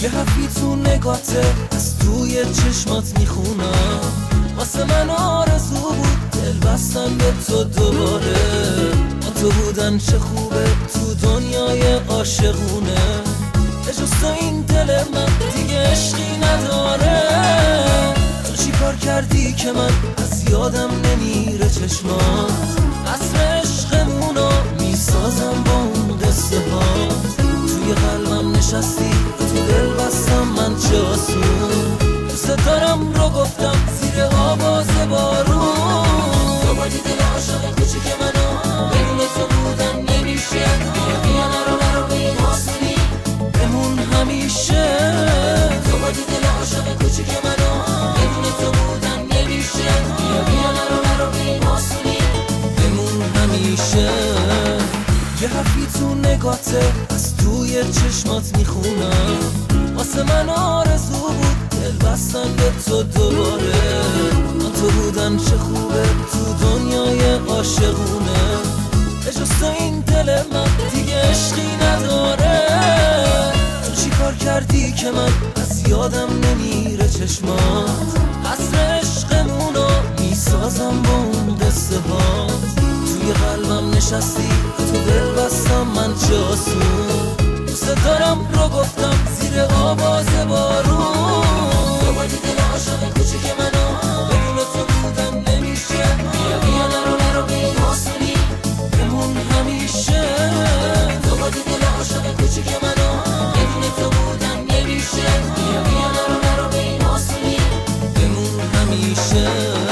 یه حرفی تو نگاته از توی چشمات میخونم، واسه من آرزو بود دل بستن به تو دوباره. با تو بودن چه خوبه تو دنیای عاشقونه، بجز تو این دل من دیگه عشقی نداره. تو چی کار کردی که من از یادم نمیره چشمات، عصر عشقمونو میسازم با اون قصه ها. توی قلبم نشستی تو دل بستم من چه آسون، دوست دارم رو گفتم زیر آواز بارون. تو بودی دل عاشق کوچیک منو، بدون تو بودن نمیشه. بیا نرو به این آسونی بمون همیشه. تو بودی دل عاشق کوچیک منو، بدون تو بودن نمیشه. بیا نرو به این آسونی بمون همیشه. یه حرفی تو نگاته از توی چشمات میخونم، واسه من آرزو بود دل بستن به تو دوباره. با تو بودن چه خوبه تو دنیای عاشقونه، بجز تو این دل من دیگه عشقی نداره. تو چی کار کردی که من از یادم نمیره چشمات، عصر عشقمونو میسازم با اون قصه ها. توی قلبم نشستی تو دل بستم من چه آسون، دوست دارم رو گفتم زیر آواز بارون. تو بودی دل عاشق کوچیک منو، بدون تو بودن نمیشه. بیا نرو به این آسونی بمون همیشه. تو بودی دل عاشق کوچیک منو، بدون تو بودن نمیشه. بیا نرو به این آسونی بمون همیشه.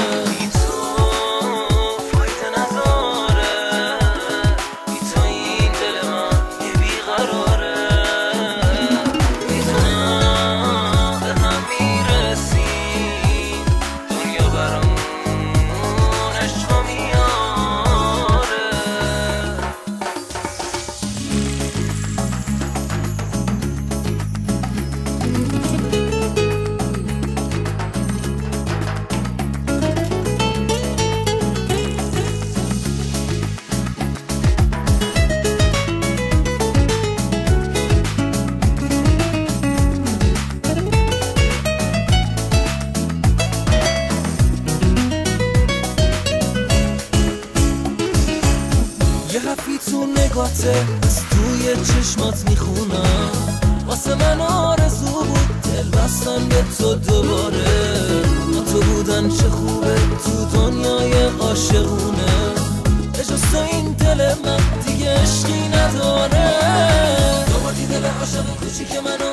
یه حرفی تو نگاته از توی چشمات میخونم، واسه من آرزو بود دل بستن به تو دوباره. با تو بودن چه خوبه تو دنیای عاشقونه، بجز تو این دل من دیگه عشقی نداره. تو بودی دل عاشق کوچیک منو،